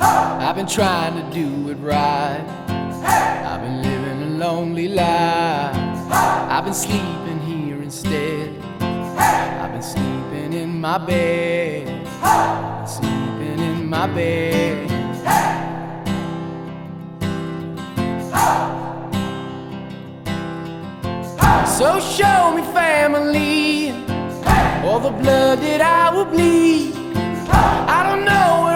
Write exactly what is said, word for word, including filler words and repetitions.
I've been trying to do it right. I've been living a lonely life. I've been sleeping here instead. I've been sleeping in my bed. I've been sleeping in my bed. So show me family, all the blood that I will bleed. I don't know where